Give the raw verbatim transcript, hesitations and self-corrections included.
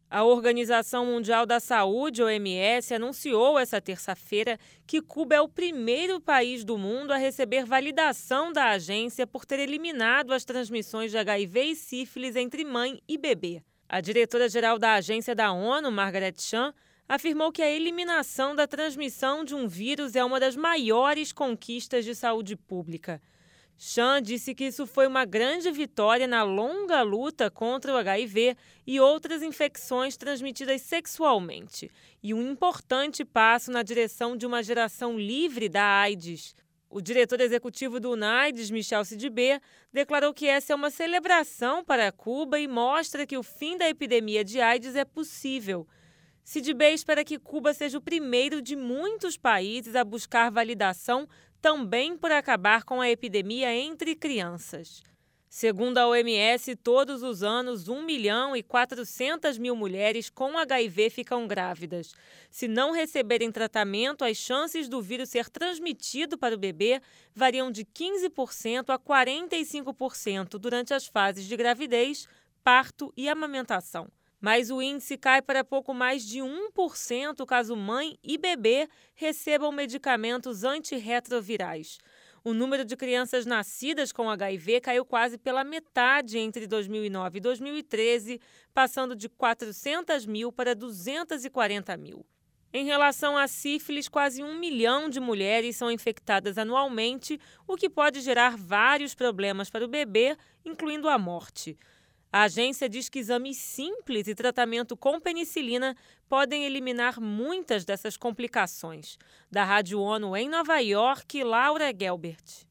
A Organização Mundial da Saúde, O M S, anunciou essa terça-feira que Cuba é o primeiro país do mundo a receber validação da agência por ter eliminado as transmissões de H I V e sífilis entre mãe e bebê. A diretora-geral da agência da ONU, Margaret Chan, afirmou que a eliminação da transmissão de um vírus é uma das maiores conquistas de saúde pública. Chan disse que isso foi uma grande vitória na longa luta contra o H I V e outras infecções transmitidas sexualmente e um importante passo na direção de uma geração livre da AIDS. O diretor executivo do UNAIDS, Michel Sidibé, declarou que essa é uma celebração para Cuba e mostra que o fim da epidemia de AIDS é possível. Sidibé espera que Cuba seja o primeiro de muitos países a buscar validação também por acabar com a epidemia entre crianças. Segundo a O M S, todos os anos, um milhão e quatrocentas mil mulheres com H I V ficam grávidas. Se não receberem tratamento, as chances do vírus ser transmitido para o bebê variam de quinze por cento a quarenta e cinco por cento durante as fases de gravidez, parto e amamentação. Mas o índice cai para pouco mais de um por cento caso mãe e bebê recebam medicamentos antirretrovirais. O número de crianças nascidas com H I V caiu quase pela metade entre dois mil e nove e dois mil e treze, passando de quatrocentas mil para duzentas e quarenta mil. Em relação à sífilis, quase um milhão de mulheres são infectadas anualmente, o que pode gerar vários problemas para o bebê, incluindo a morte. A agência diz que exames simples e tratamento com penicilina podem eliminar muitas dessas complicações. Da Rádio ONU em Nova York, Laura Gelbert.